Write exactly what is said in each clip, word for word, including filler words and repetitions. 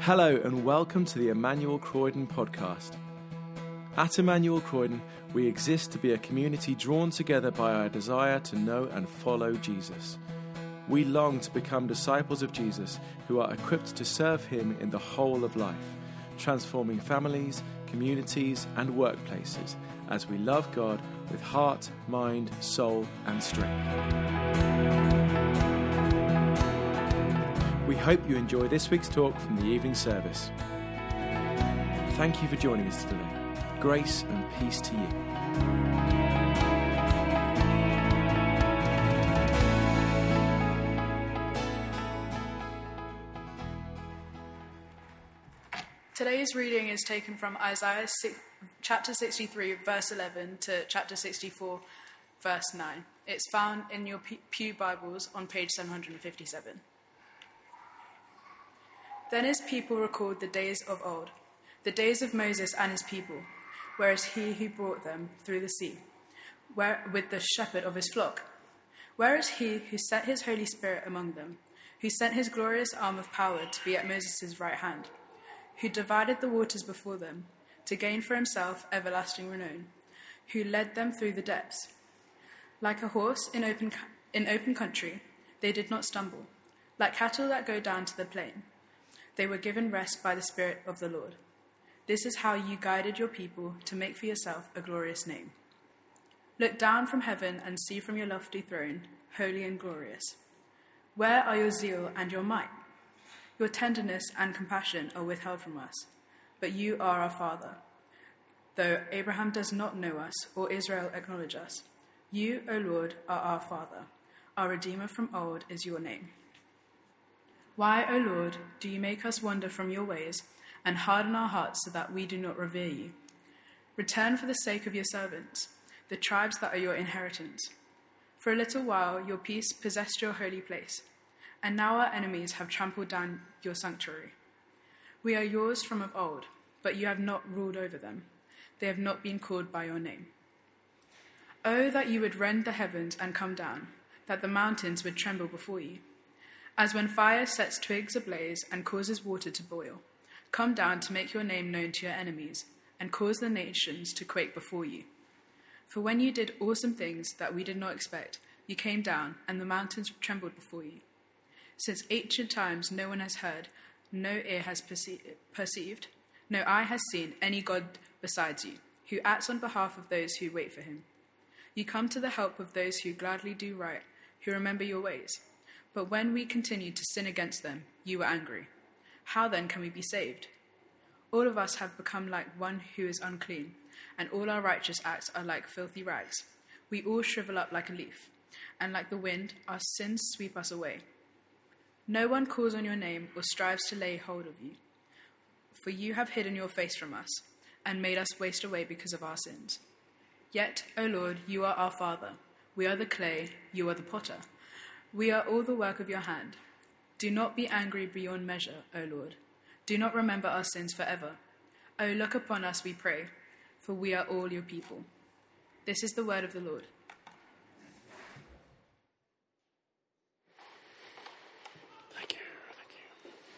Hello and welcome to the Emmanuel Croydon podcast. At Emmanuel Croydon, we exist to be a community drawn together by our desire to know and follow Jesus. We long to become disciples of Jesus who are equipped to serve him in the whole of life, transforming families, communities and workplaces as we love God with heart, mind, soul and strength. We hope you enjoy this week's talk from the evening service. Thank you for joining us today. Grace and peace to you. Today's reading is taken from Isaiah chapter sixty-three, verse eleven to chapter sixty-four, verse nine. It's found in your Pew Bibles on page seven hundred fifty-seven. Then his people recalled the days of old, the days of Moses and his people, whereas he who brought them through the sea, where, with the shepherd of his flock. Where is he who sent his Holy Spirit among them, who sent his glorious arm of power to be at Moses' right hand, who divided the waters before them, to gain for himself everlasting renown, who led them through the depths. Like a horse in open, in open country, they did not stumble, like cattle that go down to the plain. They were given rest by the Spirit of the Lord. This is how you guided your people to make for yourself a glorious name. Look down from heaven and see from your lofty throne, holy and glorious. Where are your zeal and your might? Your tenderness and compassion are withheld from us, but you are our Father. Though Abraham does not know us or Israel acknowledge us, you, O Lord, are our Father. Our Redeemer from old is your name. Why, O Lord, do you make us wander from your ways and harden our hearts so that we do not revere you? Return for the sake of your servants, the tribes that are your inheritance. For a little while your peace possessed your holy place, and now our enemies have trampled down your sanctuary. We are yours from of old, but you have not ruled over them. They have not been called by your name. Oh, that you would rend the heavens and come down, that the mountains would tremble before you. As when fire sets twigs ablaze and causes water to boil, come down to make your name known to your enemies and cause the nations to quake before you. For when you did awesome things that we did not expect, you came down and the mountains trembled before you. Since ancient times no one has heard, no ear has perce- perceived, no eye has seen any God besides you, who acts on behalf of those who wait for him. You come to the help of those who gladly do right, who remember your ways. But when we continued to sin against them, you were angry. How then can we be saved? All of us have become like one who is unclean, and all our righteous acts are like filthy rags. We all shrivel up like a leaf, and like the wind, our sins sweep us away. No one calls on your name or strives to lay hold of you, for you have hidden your face from us, and made us waste away because of our sins. Yet, O Lord, you are our Father. We are the clay, you are the potter. We are all the work of your hand. Do not be angry beyond measure, O Lord. Do not remember our sins forever. O look upon us, we pray, for we are all your people. This is the word of the Lord. Thank you, thank you.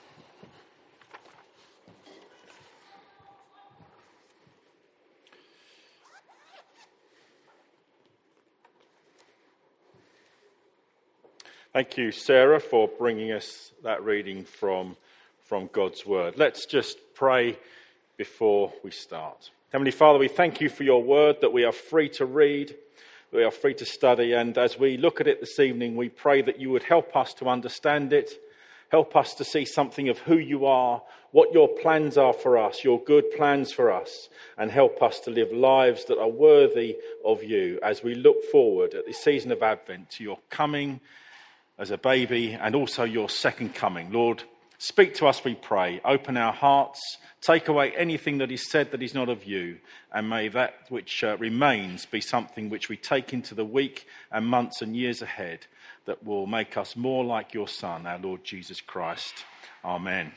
Thank you, Sarah, for bringing us that reading from, from God's Word. Let's just pray before we start. Heavenly Father, we thank you for your Word that we are free to read, that we are free to study, and as we look at it this evening, we pray that you would help us to understand it, help us to see something of who you are, what your plans are for us, your good plans for us, and help us to live lives that are worthy of you as we look forward at the season of Advent to your coming as a baby, and also your second coming. Lord, speak to us, we pray. Open our hearts. Take away anything that is said that is not of you. And may that which uh, remains be something which we take into the week and months and years ahead that will make us more like your Son, our Lord Jesus Christ. Amen.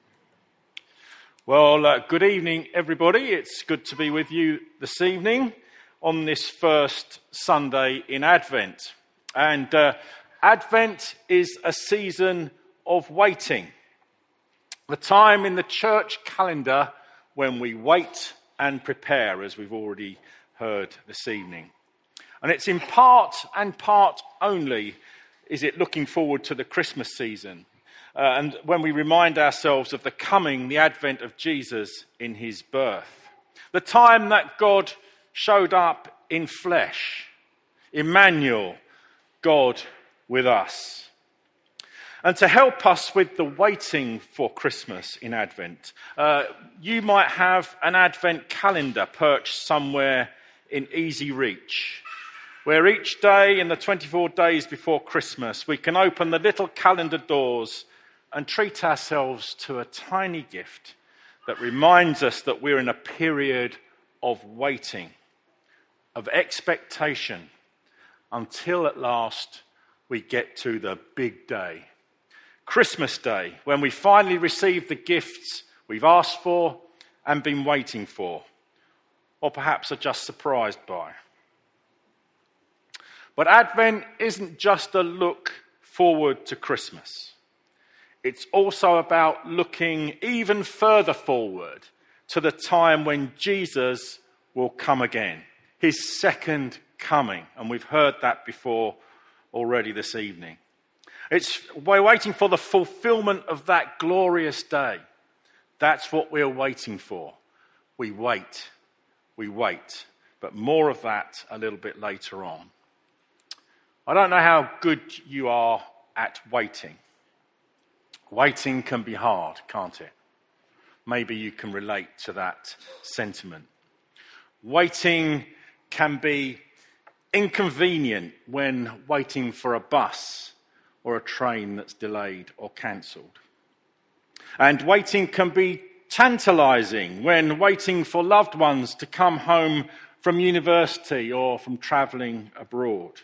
Well, uh, good evening, everybody. It's good to be with you this evening on this first Sunday in Advent. And uh, Advent is a season of waiting. The time in the church calendar when we wait and prepare, as we've already heard this evening. And it's in part and part only is it looking forward to the Christmas season. Uh, and when we remind ourselves of the coming, the advent of Jesus in his birth. The time that God showed up in flesh. Emmanuel, God with us. And to help us with the waiting for Christmas in Advent, uh, you might have an Advent calendar perched somewhere in easy reach, where each day in the twenty-four days before Christmas, we can open the little calendar doors and treat ourselves to a tiny gift that reminds us that we're in a period of waiting, of expectation, until at last we get to the big day. Christmas Day, when we finally receive the gifts we've asked for and been waiting for, or perhaps are just surprised by. But Advent isn't just a look forward to Christmas. It's also about looking even further forward to the time when Jesus will come again, his second coming. And we've heard that before already this evening. It's, we're waiting for the fulfillment of that glorious day. That's what we're waiting for. We wait, we wait. But more of that a little bit later on. I don't know how good you are at waiting. Waiting can be hard, can't it? Maybe you can relate to that sentiment. Waiting can be inconvenient when waiting for a bus or a train that's delayed or cancelled. And waiting can be tantalising when waiting for loved ones to come home from university or from travelling abroad.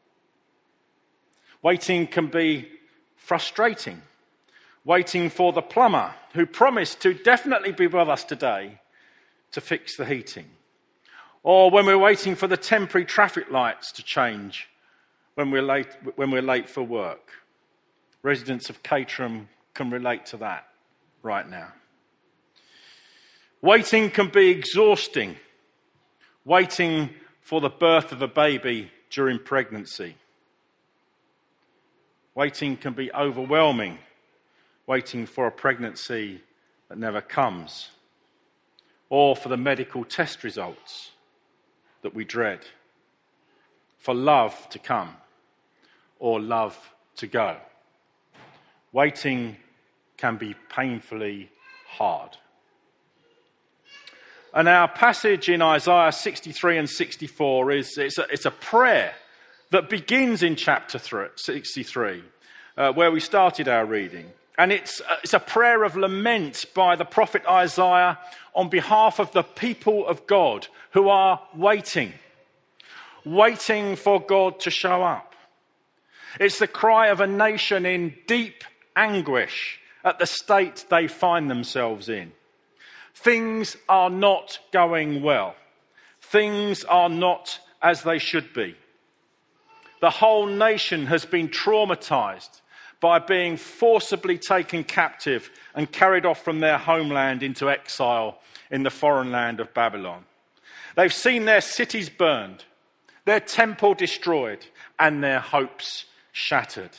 Waiting can be frustrating. Waiting for the plumber who promised to definitely be with us today to fix the heating. Or when we're waiting for the temporary traffic lights to change when we're late, when we're late for work. Residents of Caterham can relate to that right now. Waiting can be exhausting. Waiting for the birth of a baby during pregnancy. Waiting can be overwhelming. Waiting for a pregnancy that never comes. Or for the medical test results that we dread. For love to come. Or love to go. Waiting can be painfully hard. And our passage in Isaiah sixty-three and sixty-four is it's a, it's a prayer that begins in chapter sixty-three, uh, where we started our reading. And it's, uh, it's a prayer of lament by the prophet Isaiah on behalf of the people of God who are waiting, waiting for God to show up. It's the cry of a nation in deep anguish at the state they find themselves in. Things are not going well. Things are not as they should be. The whole nation has been traumatized by being forcibly taken captive and carried off from their homeland into exile in the foreign land of Babylon. They've seen their cities burned, their temple destroyed, and their hopes shattered.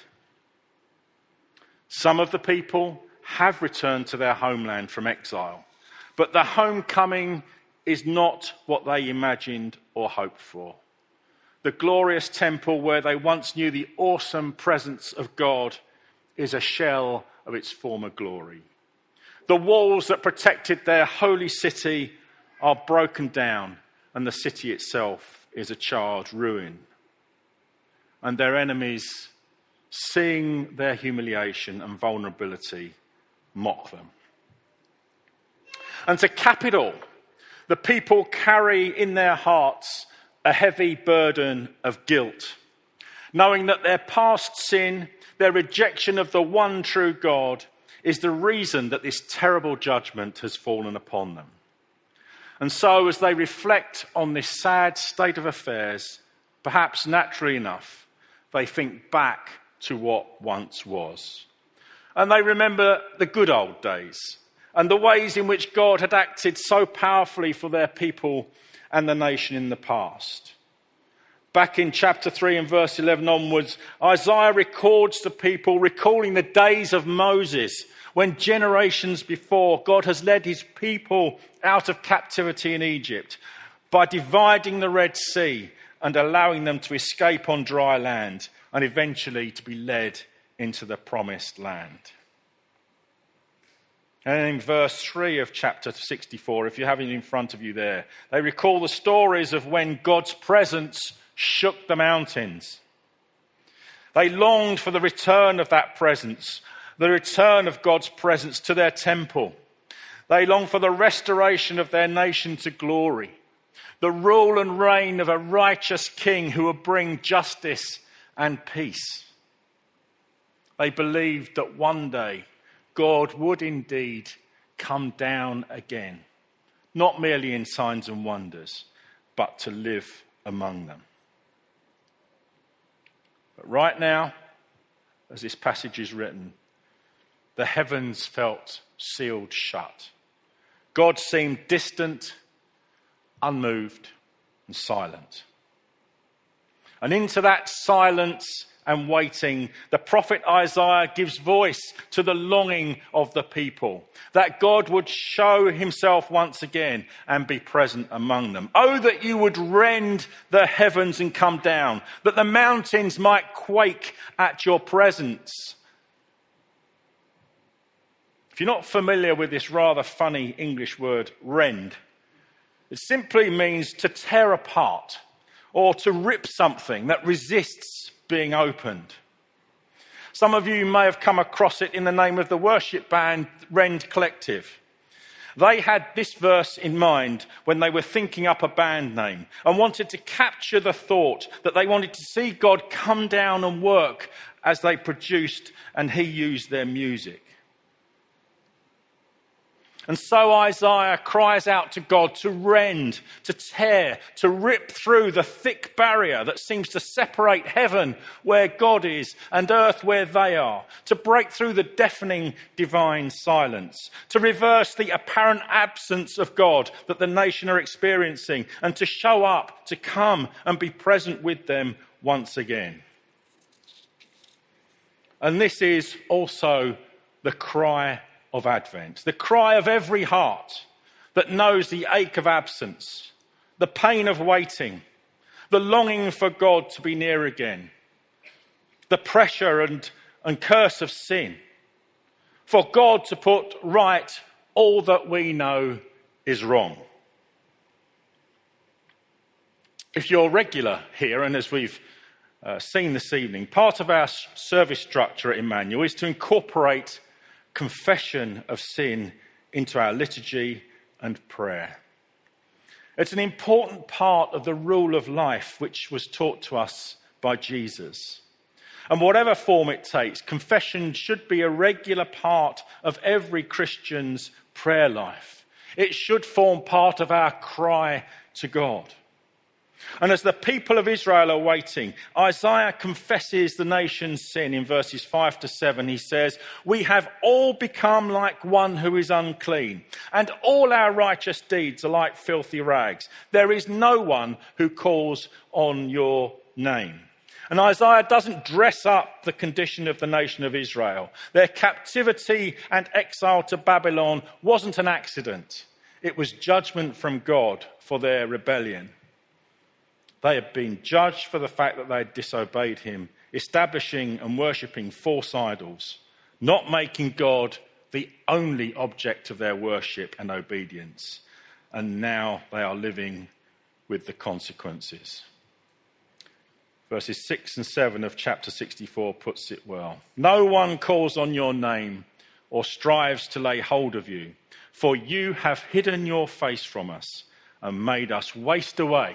Some of the people have returned to their homeland from exile, but the homecoming is not what they imagined or hoped for. The glorious temple where they once knew the awesome presence of God is a shell of its former glory. The walls that protected their holy city are broken down, and the city itself is a charred ruin. And their enemies, seeing their humiliation and vulnerability, mock them. And to cap it all, the people carry in their hearts a heavy burden of guilt, knowing that their past sin, their rejection of the one true God, is the reason that this terrible judgment has fallen upon them. And so as they reflect on this sad state of affairs, perhaps naturally enough, they think back to what once was. And they remember the good old days and the ways in which God had acted so powerfully for their people and the nation in the past. Back in chapter three and verse eleven onwards, Isaiah records the people, recalling the days of Moses, when generations before God has led his people out of captivity in Egypt by dividing the Red Sea and allowing them to escape on dry land and eventually to be led into the promised land. And in verse three of chapter sixty-four, if you have it in front of you there, they recall the stories of when God's presence shook the mountains. They longed for the return of that presence, the return of God's presence to their temple. They longed for the restoration of their nation to glory, the rule and reign of a righteous king who would bring justice and peace. They believed that one day God would indeed come down again, not merely in signs and wonders, but to live among them. But right now, as this passage is written, the heavens felt sealed shut. God seemed distant, unmoved, and silent. And into that silence and waiting, the prophet Isaiah gives voice to the longing of the people, that God would show himself once again and be present among them. Oh, that you would rend the heavens and come down, that the mountains might quake at your presence. If you're not familiar with this rather funny English word, rend, it simply means to tear apart or to rip something that resists being opened. Some of you may have come across it in the name of the worship band Rend Collective. They had this verse in mind when they were thinking up a band name and wanted to capture the thought that they wanted to see God come down and work as they produced and he used their music. And so Isaiah cries out to God to rend, to tear, to rip through the thick barrier that seems to separate heaven where God is and earth where they are, to break through the deafening divine silence, to reverse the apparent absence of God that the nation are experiencing, and to show up, to come and be present with them once again. And this is also the cry of Advent, the cry of every heart that knows the ache of absence, the pain of waiting, the longing for God to be near again, the pressure and, and curse of sin, for God to put right all that we know is wrong. If you're regular here, and as we've uh, seen this evening, part of our service structure at Emmanuel is to incorporate confession of sin into our liturgy and prayer. It's an important part of the rule of life which was taught to us by Jesus. And whatever form it takes, confession should be a regular part of every Christian's prayer life. It should form part of our cry to God. And as the people of Israel are waiting, Isaiah confesses the nation's sin in verses five to seven. He says, "We have all become like one who is unclean, and all our righteous deeds are like filthy rags. There is no one who calls on your name." And Isaiah doesn't dress up the condition of the nation of Israel. Their captivity and exile to Babylon wasn't an accident. It was judgment from God for their rebellion. They had been judged for the fact that they had disobeyed him, establishing and worshipping false idols, not making God the only object of their worship and obedience. And now they are living with the consequences. Verses six and seven of chapter sixty-four puts it well. "No one calls on your name or strives to lay hold of you, for you have hidden your face from us and made us waste away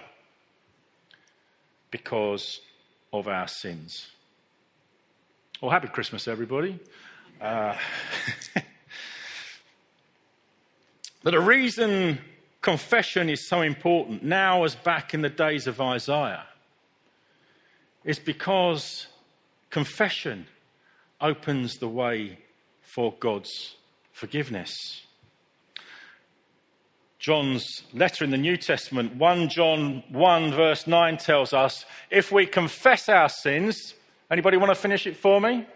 because of our sins." Well, happy Christmas, everybody. Uh, but the reason confession is so important now as back in the days of Isaiah is because confession opens the way for God's forgiveness. John's letter in the New Testament, First John one verse nine, tells us, if we confess our sins, anybody want to finish it for me?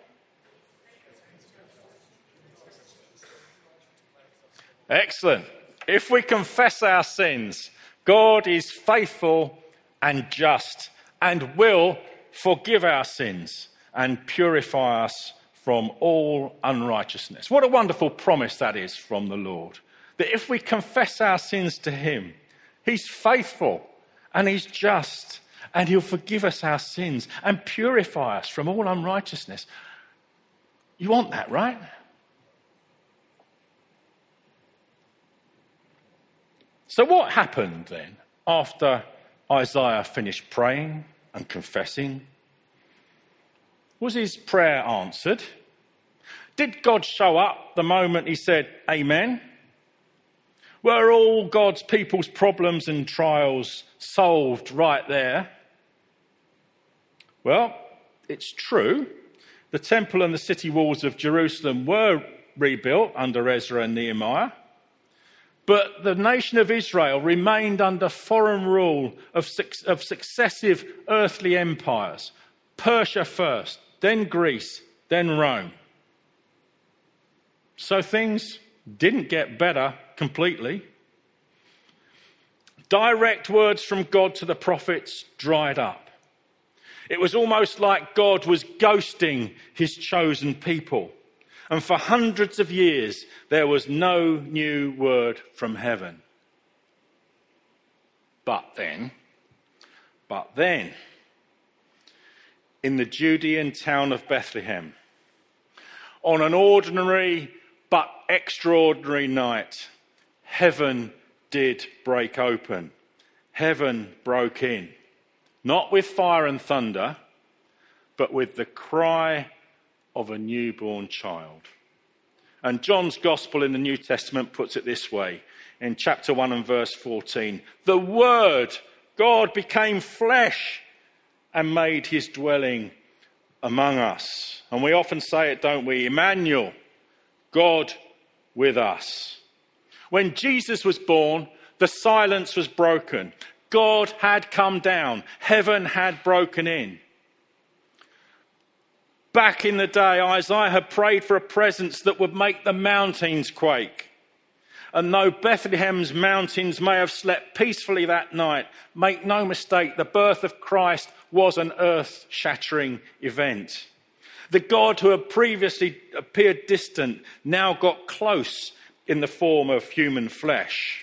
Excellent. If we confess our sins, God is faithful and just and will forgive our sins and purify us from all unrighteousness. What a wonderful promise that is from the Lord. That if we confess our sins to him, he's faithful and he's just and he'll forgive us our sins and purify us from all unrighteousness. You want that, right? So what happened then after Isaiah finished praying and confessing? Was his prayer answered? Did God show up the moment he said, Amen? Were all God's people's problems and trials solved right there? Well, it's true. The temple and the city walls of Jerusalem were rebuilt under Ezra and Nehemiah. But the nation of Israel remained under foreign rule of, of successive earthly empires. Persia first, then Greece, then Rome. So things didn't get better completely. Direct words from God to the prophets dried up. It was almost like God was ghosting his chosen people. And for hundreds of years, there was no new word from heaven. But then, but then, in the Judean town of Bethlehem, on an ordinary but extraordinary night, heaven did break open. Heaven broke in. Not with fire and thunder, but with the cry of a newborn child. And John's Gospel in the New Testament puts it this way, in chapter one and verse fourteen. The Word, God, became flesh and made his dwelling among us. And we often say it, don't we? Emmanuel, God with us. When Jesus was born, the silence was broken. God had come down. Heaven had broken in. Back in the day, Isaiah had prayed for a presence that would make the mountains quake. And though Bethlehem's mountains may have slept peacefully that night, make no mistake, the birth of Christ was an earth-shattering event. The God who had previously appeared distant now got close in the form of human flesh.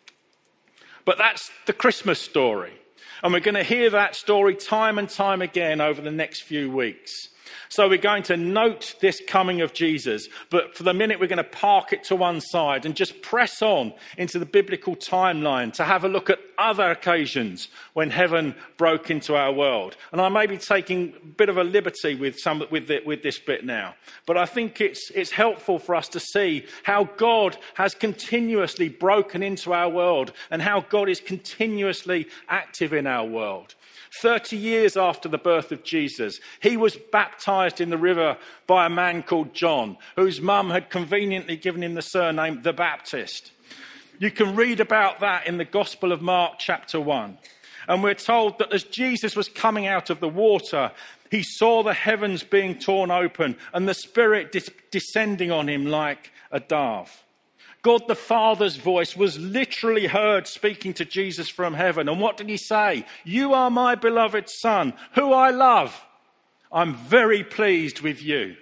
But that's the Christmas story. And we're going to hear that story time and time again over the next few weeks. So we're going to note this coming of Jesus, but for the minute we're going to park it to one side and just press on into the biblical timeline to have a look at other occasions when heaven broke into our world. And I may be taking a bit of a liberty with some with the, with this bit now, but I think it's it's helpful for us to see how God has continuously broken into our world and how God is continuously active in our world. Thirty years after the birth of Jesus, he was baptized in the river by a man called John, whose mum had conveniently given him the surname the Baptist. You can read about that in the Gospel of Mark chapter one. And we're told that as Jesus was coming out of the water, he saw the heavens being torn open and the Spirit dis- descending on him like a dove. God the Father's voice was literally heard speaking to Jesus from heaven. And what did he say? You are my beloved Son, who I love. I'm very pleased with you.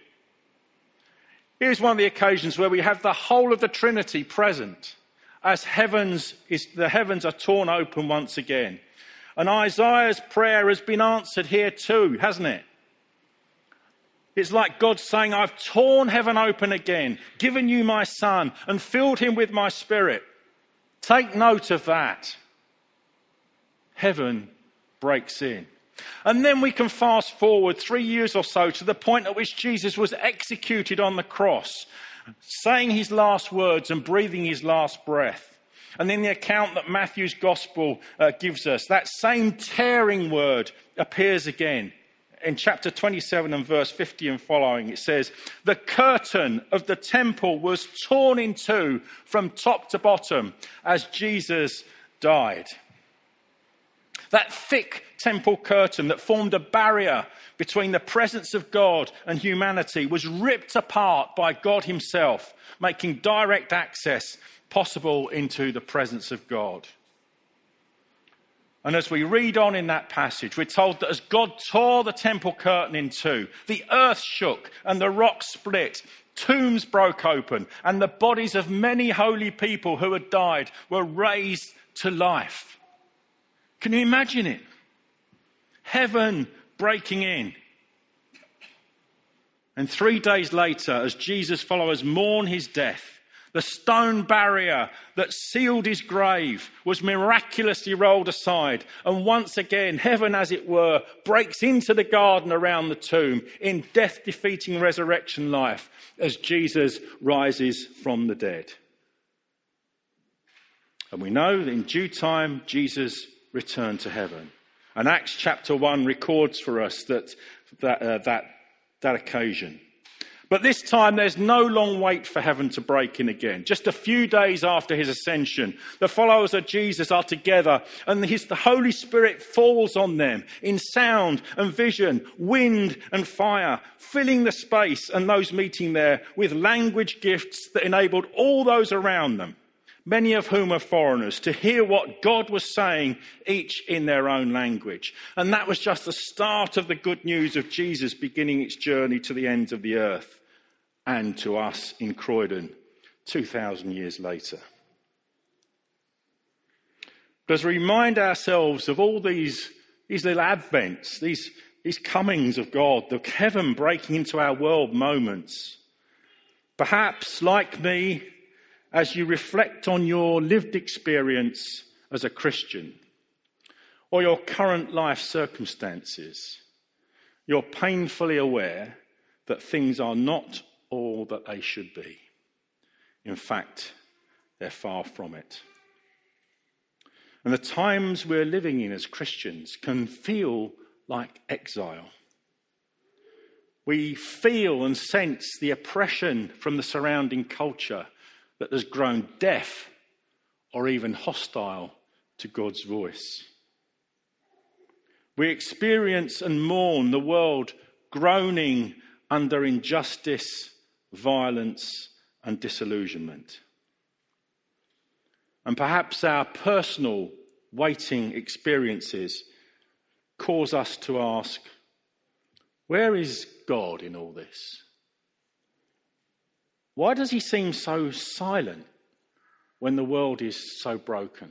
Here's one of the occasions where we have the whole of the Trinity present as heavens is, the heavens are torn open once again. And Isaiah's prayer has been answered here too, hasn't it? It's like God saying, I've torn heaven open again, given you my Son, and filled him with my Spirit. Take note of that. Heaven breaks in. And then we can fast forward three years or so to the point at which Jesus was executed on the cross, saying his last words and breathing his last breath. And in the account that Matthew's Gospel uh, gives us, that same tearing word appears again. in chapter twenty-seven and verse fifty and following, it says, "The curtain of the temple was torn in two from top to bottom as Jesus died." That thick temple curtain that formed a barrier between the presence of God and humanity was ripped apart by God himself, making direct access possible into the presence of God. And as we read on in that passage, we're told that as God tore the temple curtain in two, the earth shook and the rocks split, tombs broke open, and the bodies of many holy people who had died were raised to life. Can you imagine it? Heaven breaking in. And three days later, as Jesus' followers mourn his death, the stone barrier that sealed his grave was miraculously rolled aside. And once again, heaven, as it were, breaks into the garden around the tomb in death-defeating resurrection life as Jesus rises from the dead. And we know that in due time, Jesus returned to heaven. And Acts chapter one records for us that that, uh, that, that occasion. But this time there's no long wait for heaven to break in again. Just a few days after his ascension, the followers of Jesus are together and his, the Holy Spirit falls on them in sound and vision, wind and fire, filling the space and those meeting there with language gifts that enabled all those around them, many of whom are foreigners, to hear what God was saying, each in their own language. And that was just the start of the good news of Jesus beginning its journey to the ends of the earth and to us in Croydon two thousand years later. But as we remind ourselves of all these, these little advents, these, these comings of God, the heaven breaking into our world moments, perhaps, like me, as you reflect on your lived experience as a Christian or your current life circumstances, you're painfully aware that things are not all that they should be. In fact, they're far from it. And the times we're living in as Christians can feel like exile. We feel and sense the oppression from the surrounding culture that has grown deaf or even hostile to God's voice. We experience and mourn the world groaning under injustice, violence, and disillusionment. And perhaps our personal waiting experiences cause us to ask, where is God in all this? Why does he seem so silent when the world is so broken?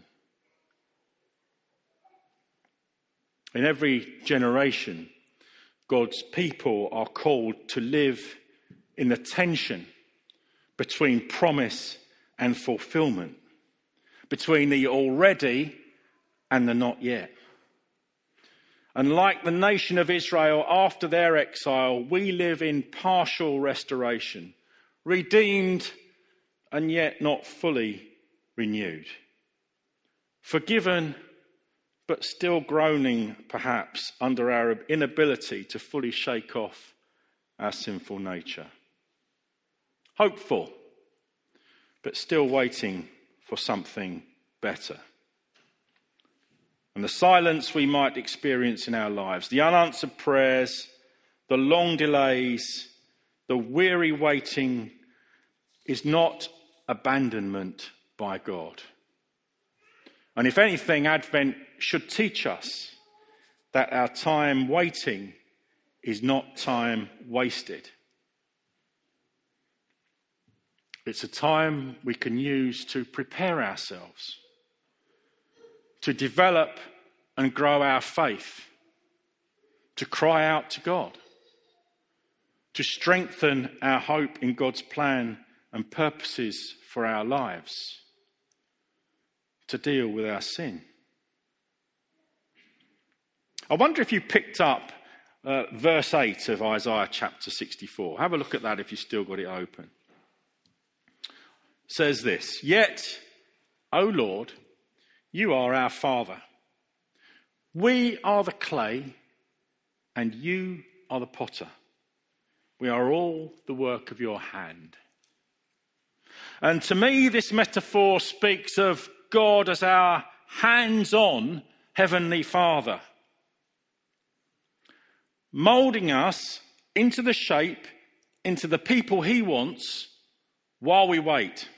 In every generation, God's people are called to live in the tension between promise and fulfillment, between the already and the not yet. And like the nation of Israel after their exile, we live in partial restoration, redeemed and yet not fully renewed. Forgiven, but still groaning perhaps under our inability to fully shake off our sinful nature. Hopeful, but still waiting for something better. And the silence we might experience in our lives, the unanswered prayers, the long delays, the weary waiting is not abandonment by God. And if anything, Advent should teach us that our time waiting is not time wasted. It's a time we can use to prepare ourselves, to develop and grow our faith, to cry out to God, to strengthen our hope in God's plan and purposes for our lives, to deal with our sin. I wonder if you picked up uh, verse eight of Isaiah chapter sixty-four. Have a look at that if you've still got it open. It says this, "Yet, O Lord, you are our Father. We are the clay and you are the potter. We are all the work of your hand. And to me, this metaphor speaks of God as our hands-on Heavenly Father, moulding us into the shape, into the people he wants while we wait.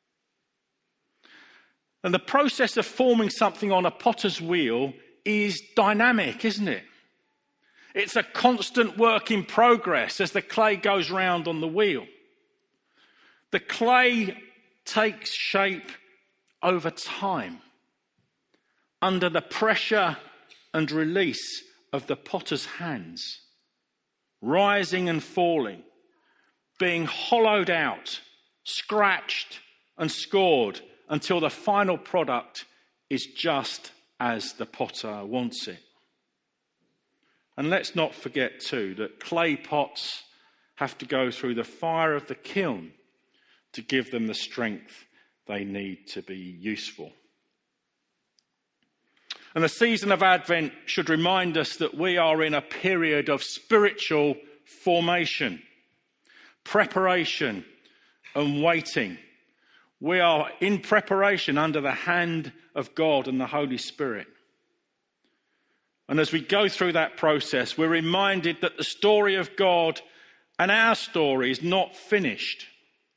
And the process of forming something on a potter's wheel is dynamic, isn't it? It's a constant work in progress as the clay goes round on the wheel. The clay takes shape over time under the pressure and release of the potter's hands, rising and falling, being hollowed out, scratched and scored until the final product is just as the potter wants it. And let's not forget too that clay pots have to go through the fire of the kiln to give them the strength they need to be useful. And the season of Advent should remind us that we are in a period of spiritual formation, preparation and waiting. We are in preparation under the hand of God and the Holy Spirit. And as we go through that process, we're reminded that the story of God and our story is not finished.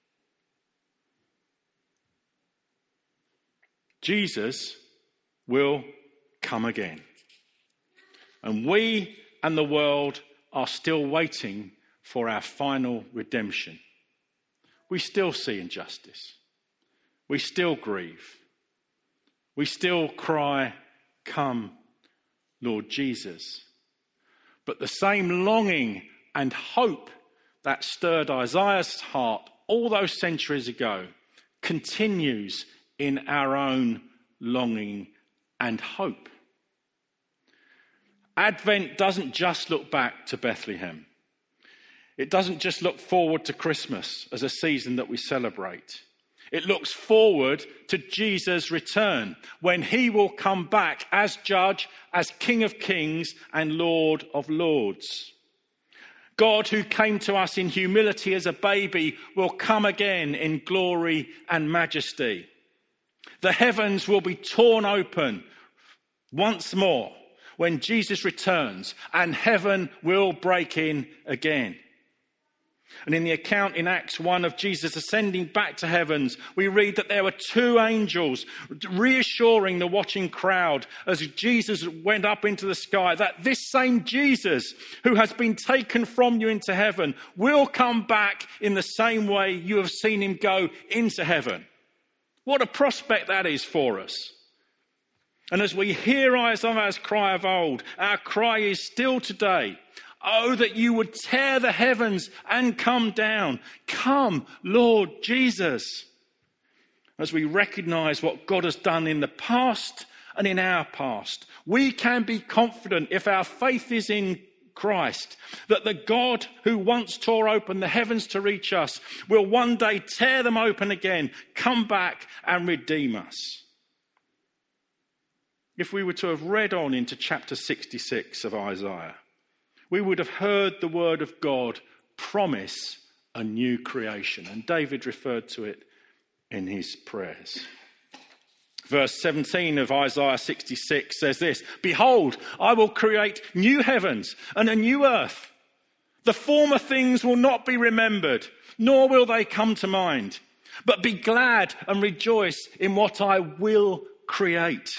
Jesus will come again. And we and the world are still waiting for our final redemption. We still see injustice. We still grieve. We still cry, "Come, Lord Jesus." But the same longing and hope that stirred Isaiah's heart all those centuries ago continues in our own longing and hope. Advent doesn't just look back to Bethlehem. It doesn't just look forward to Christmas as a season that we celebrate. It looks forward to Jesus' return, when he will come back as judge, as King of Kings and Lord of Lords. God, who came to us in humility as a baby, will come again in glory and majesty. The heavens will be torn open once more when Jesus returns, and heaven will break in again. And in the account in Acts one of Jesus ascending back to heavens, we read that there were two angels reassuring the watching crowd as Jesus went up into the sky, that this same Jesus who has been taken from you into heaven will come back in the same way you have seen him go into heaven. What a prospect that is for us. And as we hear Isaiah's cry of old, our cry is still today, "Oh, that you would tear the heavens and come down. Come, Lord Jesus." As we recognise what God has done in the past and in our past, we can be confident, if our faith is in Christ, that the God who once tore open the heavens to reach us will one day tear them open again, come back and redeem us. If we were to have read on into chapter sixty-six of Isaiah, we would have heard the word of God promise a new creation. And David referred to it in his prayers. Verse seventeen of Isaiah sixty-six says this: "Behold, I will create new heavens and a new earth. The former things will not be remembered, nor will they come to mind. But be glad and rejoice in what I will create."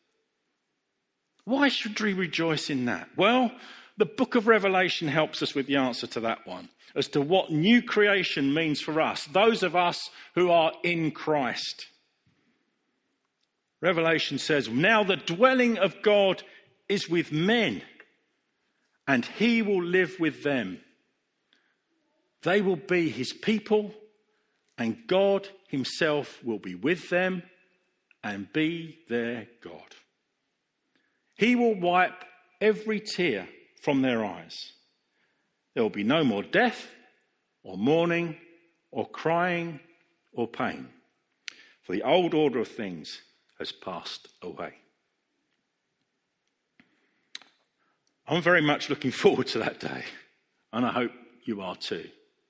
Why should we rejoice in that? Well, the book of Revelation helps us with the answer to that one, as to what new creation means for us, those of us who are in Christ. Revelation says, "Now the dwelling of God is with men, and he will live with them. They will be his people, and God himself will be with them and be their God. He will wipe every tear from their eyes. There will be no more death or mourning or crying or pain, for the old order of things has passed away." I'm very much looking forward to that day, and I hope you are too.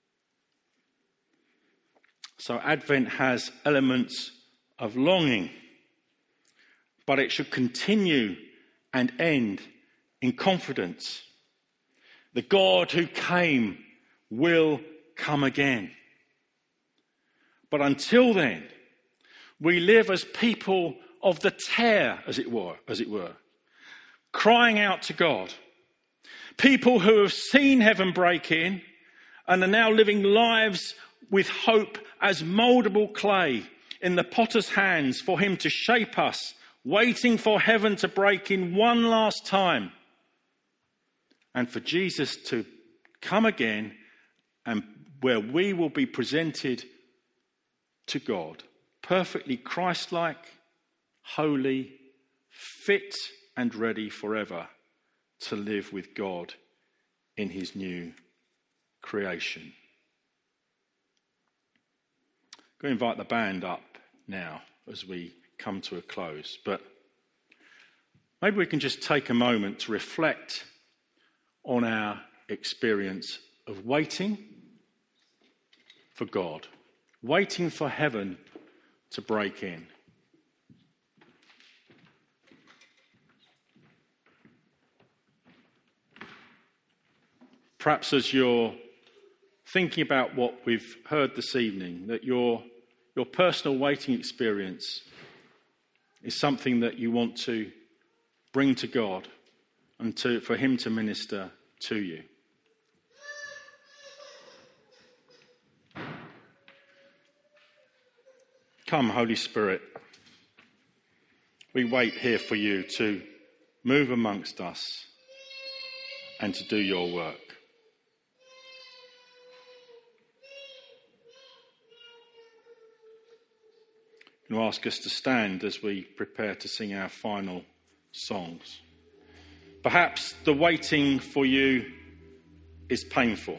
So Advent has elements of longing, but it should continue and end in confidence. The God who came will come again. But until then, we live as people of the tear, as it were, as it were, crying out to God. People who have seen heaven break in and are now living lives with hope as mouldable clay in the potter's hands for him to shape us, waiting for heaven to break in one last time and for Jesus to come again, and where we will be presented to God, perfectly Christ-like, holy, fit and ready forever to live with God in his new creation. I'm going to invite the band up now as we come to a close, but maybe we can just take a moment to reflect on our experience of waiting for God, waiting for heaven to break in. Perhaps as you're thinking about what we've heard this evening, that your, your personal waiting experience is something that you want to bring to God and to, for him to minister to you. Come, Holy Spirit, we wait here for you to move amongst us and to do your work. I'm going to ask us to stand as we prepare to sing our final songs. Perhaps the waiting for you is painful.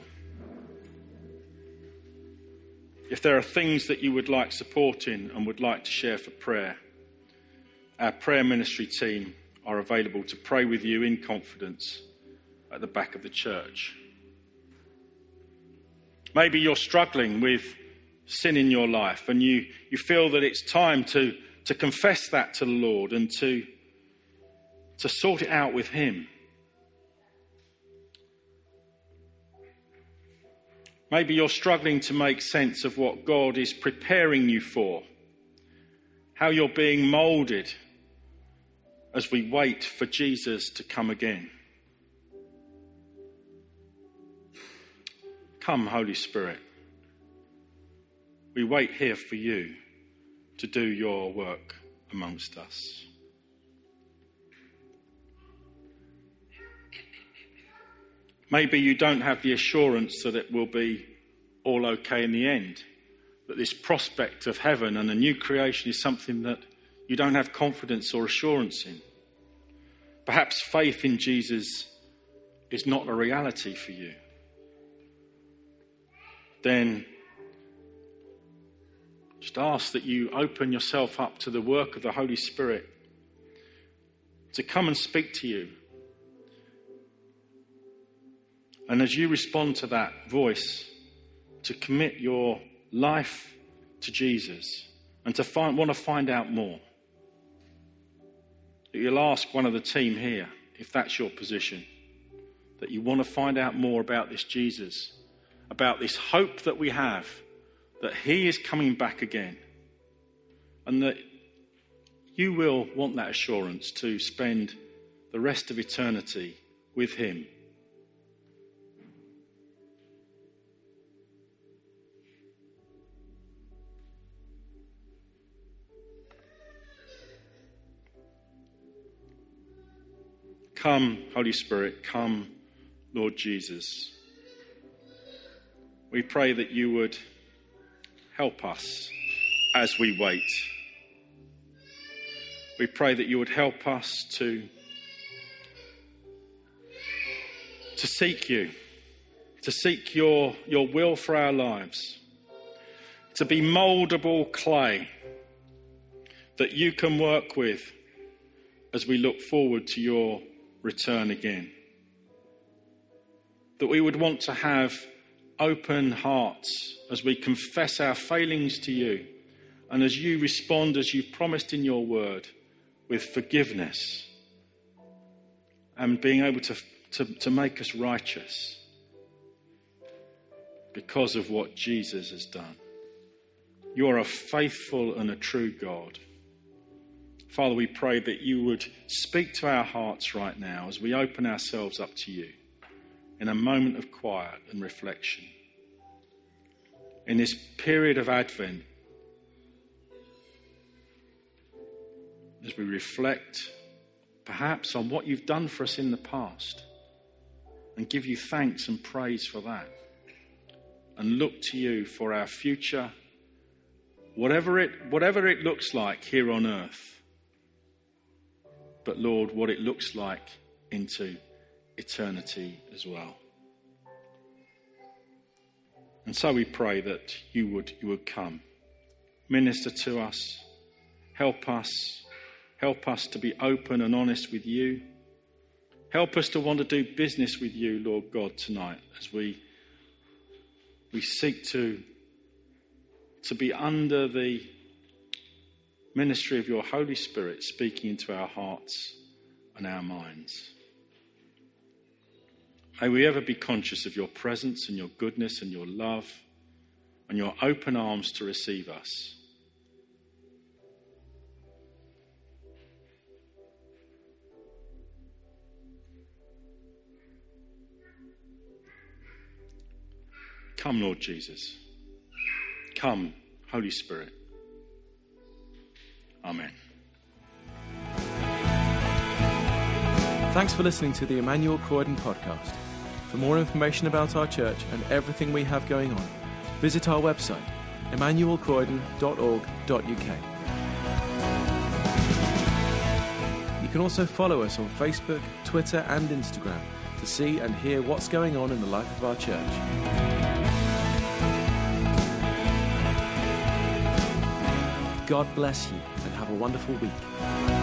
If there are things that you would like support in and would like to share for prayer, our prayer ministry team are available to pray with you in confidence at the back of the church. Maybe you're struggling with sin in your life and you, you feel that it's time to, to confess that to the Lord and to, to sort it out with him. Maybe you're struggling to make sense of what God is preparing you for, how you're being moulded as we wait for Jesus to come again. Come, Holy Spirit. We wait here for you to do your work amongst us. Maybe you don't have the assurance that it will be all okay in the end, that this prospect of heaven and a new creation is something that you don't have confidence or assurance in. Perhaps faith in Jesus is not a reality for you. Then just ask that you open yourself up to the work of the Holy Spirit to come and speak to you. And as you respond to that voice, to commit your life to Jesus and to find, want to find out more. That you'll ask one of the team here, if that's your position, that you want to find out more about this Jesus, about this hope that we have, that he is coming back again, and that you will want that assurance to spend the rest of eternity with him. Come, Holy Spirit, come, Lord Jesus. We pray that you would help us as we wait. We pray that you would help us to, to seek you, to seek your, your will for our lives, to be mouldable clay that you can work with as we look forward to your return again. that we would want to have open hearts as we confess our failings to you, and as you respond, as you promised in your word, with forgiveness and being able to, to, to make us righteous because of what Jesus has done. You are a faithful and a true God. Father, we pray that you would speak to our hearts right now as we open ourselves up to you in a moment of quiet and reflection. In this period of Advent, as we reflect perhaps on what you've done for us in the past and give you thanks and praise for that, and look to you for our future, whatever it, whatever it looks like here on earth, but Lord, what it looks like into eternity as well. And so we pray that you would, you would come, minister to us, help us, help us to be open and honest with you. Help us to want to do business with you, Lord God, tonight as we we seek to, to be under the ministry of your Holy Spirit speaking into our hearts and our minds. May we ever be conscious of your presence and your goodness and your love and your open arms to receive us. Come, Lord Jesus. Come, Holy Spirit. Amen. Thanks for listening to the Emmanuel Croydon podcast. For more information about our church and everything we have going on, visit our website, emmanuel croydon dot org dot u k. You can also follow us on Facebook, Twitter and Instagram to see and hear what's going on in the life of our church. God bless you and have a wonderful week.